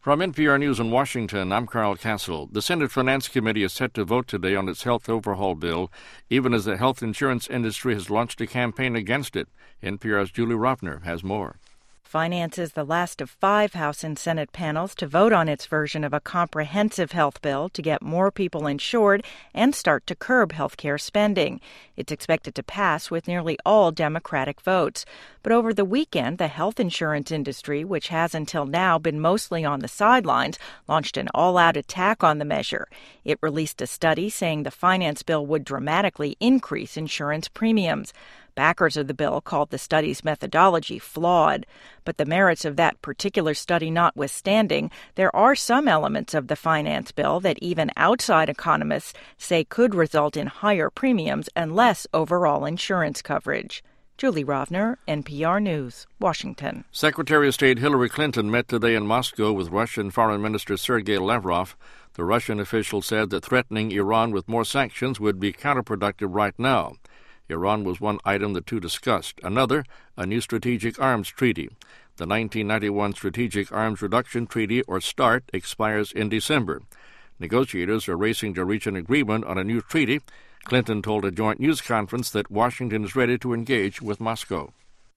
From NPR News in Washington, I'm Carl Castle. The Senate Finance Committee is set to vote today on its health overhaul bill, even as the health insurance industry has launched a campaign against it. NPR's Julie Rovner has more. Finance is the last of 5 House and Senate panels to vote on its version of a comprehensive health bill to get more people insured and start to curb health care spending. It's expected to pass with nearly all Democratic votes. But over the weekend, the health insurance industry, which has until now been mostly on the sidelines, launched an all-out attack on the measure. It released a study saying the finance bill would dramatically increase insurance premiums. Backers of the bill called the study's methodology flawed. But the merits of that particular study notwithstanding, there are some elements of the finance bill that even outside economists say could result in higher premiums and less overall insurance coverage. Julie Rovner, NPR News, Washington. Secretary of State Hillary Clinton met today in Moscow with Russian Foreign Minister Sergei Lavrov. The Russian official said that threatening Iran with more sanctions would be counterproductive right now. Iran was one item the two discussed. Another, a new strategic arms treaty. The 1991 Strategic Arms Reduction Treaty, or START, expires in December. Negotiators are racing to reach an agreement on a new treaty. Clinton told a joint news conference that Washington is ready to engage with Moscow.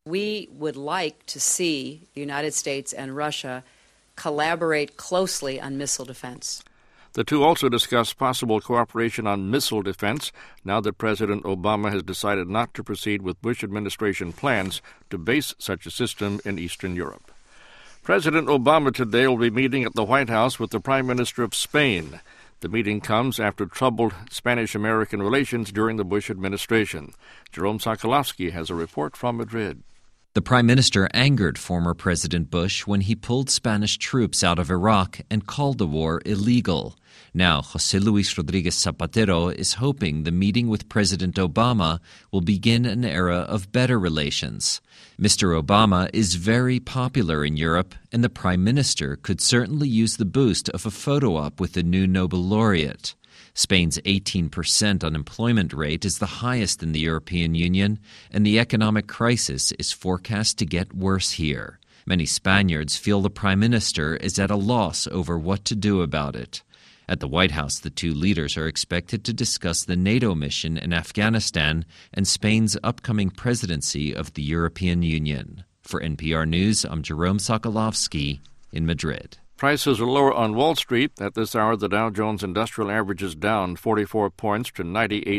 We would like to see the United States and Russia collaborate closely on missile defense. The two also discussed possible cooperation on missile defense now that President Obama has decided not to proceed with Bush administration plans to base such a system in Eastern Europe. President Obama today will be meeting at the White House with the Prime Minister of Spain. The meeting comes after troubled Spanish-American relations during the Bush administration. Jerome Sokolovsky has a report from Madrid. The Prime Minister angered former President Bush when he pulled Spanish troops out of Iraq and called the war illegal. Now, José Luis Rodríguez Zapatero is hoping the meeting with President Obama will begin an era of better relations. Mr. Obama is very popular in Europe, and the Prime Minister could certainly use the boost of a photo op with the new Nobel laureate. Spain's 18% unemployment rate is the highest in the European Union, and the economic crisis is forecast to get worse here. Many Spaniards feel the Prime Minister is at a loss over what to do about it. At the White House, the two leaders are expected to discuss the NATO mission in Afghanistan and Spain's upcoming presidency of the European Union. For NPR News, I'm Jerome Sokolovsky in Madrid. Prices are lower on Wall Street. At this hour, the Dow Jones Industrial Average is down 44 points to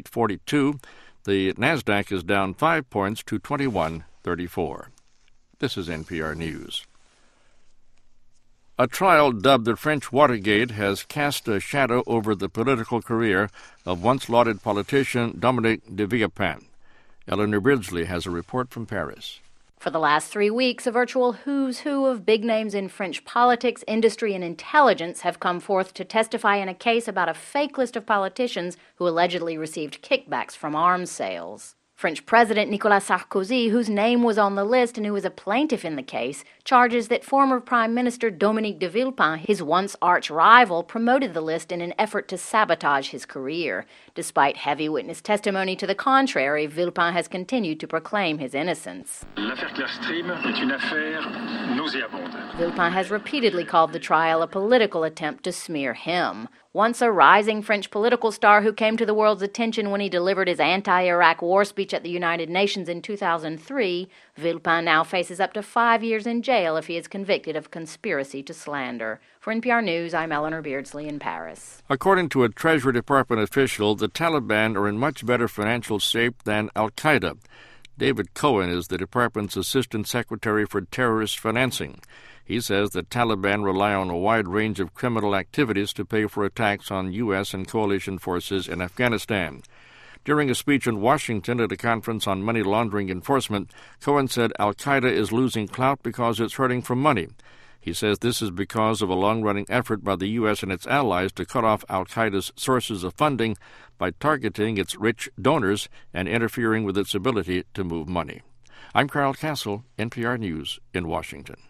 98.42. The Nasdaq is down 5 points to 21.34. This is NPR News. A trial dubbed the French Watergate has cast a shadow over the political career of once lauded politician Dominique de Villepin. Eleanor Beardsley has a report from Paris. For the last 3 weeks, a virtual who's who of big names in French politics, industry, and intelligence have come forth to testify in a case about a fake list of politicians who allegedly received kickbacks from arms sales. French President Nicolas Sarkozy, whose name was on the list and who is a plaintiff in the case, charges that former Prime Minister Dominique de Villepin, his once arch-rival, promoted the list in an effort to sabotage his career. Despite heavy witness testimony to the contrary, Villepin has continued to proclaim his innocence. L'affaire Clearstream est une affaire nauséabonde. Villepin has repeatedly called the trial a political attempt to smear him. Once a rising French political star who came to the world's attention when he delivered his anti-Iraq war speech at the United Nations in 2003, Villepin now faces up to 5 years in jail if he is convicted of conspiracy to slander. For NPR News, I'm Eleanor Beardsley in Paris. According to a Treasury Department official, the Taliban are in much better financial shape than al-Qaeda. David Cohen is the department's Assistant Secretary for Terrorist Financing. He says the Taliban rely on a wide range of criminal activities to pay for attacks on U.S. and coalition forces in Afghanistan. During a speech in Washington at a conference on money laundering enforcement, Cohen said al-Qaeda is losing clout because it's hurting for money. He says this is because of a long-running effort by the U.S. and its allies to cut off al-Qaeda's sources of funding by targeting its rich donors and interfering with its ability to move money. I'm Carl Castle, NPR News in Washington.